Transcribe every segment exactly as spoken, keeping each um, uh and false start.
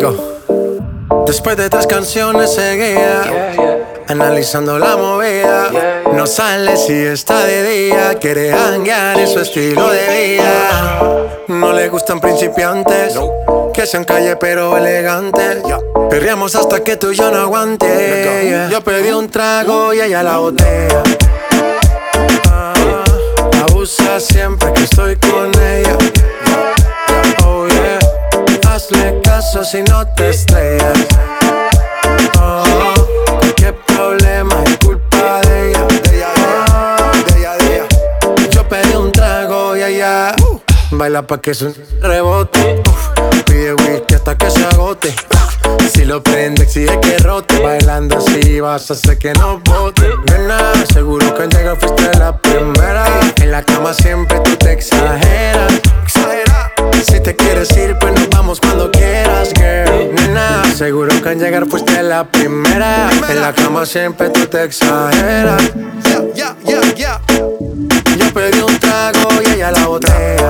go. Después de tres canciones seguía yeah, yeah. analizando la movida. Yeah, yeah. No sale si está de día. Quiere hanguear en su estilo de vida. No le gustan principiantes, no. Que sean calle pero elegantes, yeah. Perreamos hasta que tú y yo no aguante, yeah. Yo pedí un trago y ella la botella. ah, Abusa siempre que estoy con ella. Oh yeah. Hazle caso si no te estrellas. Oh, cualquier problema es culpa de ella. De ella, de ella, de ella. Yo pedí un trago y ella uh, baila pa' que su rebote. uh, Pide whisky hasta que se agote. Si lo prende exige que rote. Bailando así vas a hacer que no bote. Nena, seguro que al llegar fuiste la primera. En la cama siempre tú te exageras. Si te quieres ir, pues nos vamos cuando quieras, girl. Nena, seguro que al llegar fuiste la primera. En la cama siempre tú te exageras. Yeah, yeah, yeah, yeah. Yo pedí un trago y ella la botella.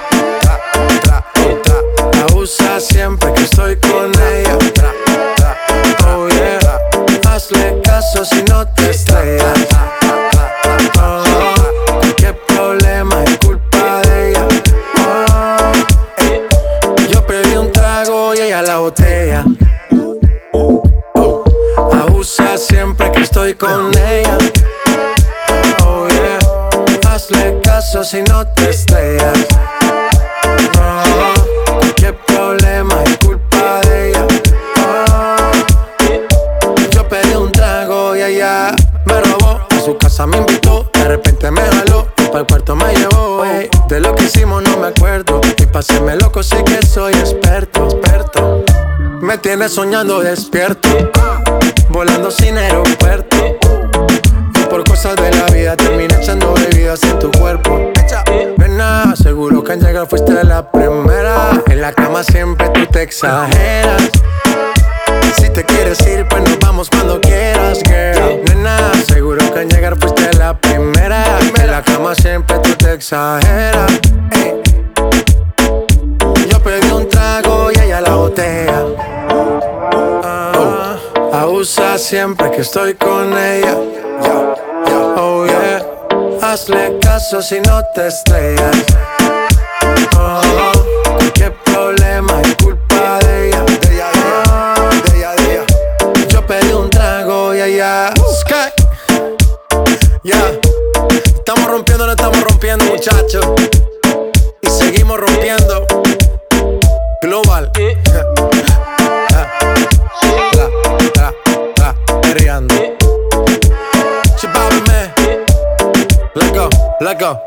Abusa siempre que estoy con ella. Oh yeah. Hazle caso si no te estrellas. Oh, cualquier problema es culpa de ella. Y ella la botella. Abusa siempre que estoy con ella. Oh yeah. Hazle caso si no te estrellas. Oh, cualquier problema es culpa de ella. Oh, yo pedí un trago y ella me robó. A su casa me invitó, de repente me jaló. Para el cuarto me llevó, ey. De lo que hicimos no me acuerdo. Y pa' hacerme loco sé que soy experto, experto. Me tienes soñando despierto, volando sin aeropuerto. Y por cosas de la vida terminé echando bebidas en tu cuerpo. Nena, seguro que al llegar fuiste la primera. En la cama siempre tú te exageras. Si te quieres ir, pues nos vamos cuando quieras, girl. Nena, seguro que al llegar fuiste la primera. En la cama siempre tú te exageras. Ey. Yo pedí un trago y ella la botella. Ah, abusa siempre que estoy con ella. Oh yeah. Hazle caso si no te estrellas. Oh, cualquier problema es culpa de ella. De ella, de ella, de ella. Yo pedí un trago y ella Sky. Ya, yeah. Estamos rompiendo, no estamos rompiendo, muchachos. Y seguimos rompiendo. Global. Tra, tra, tra, perreando. Chipame. Let's go, let's go.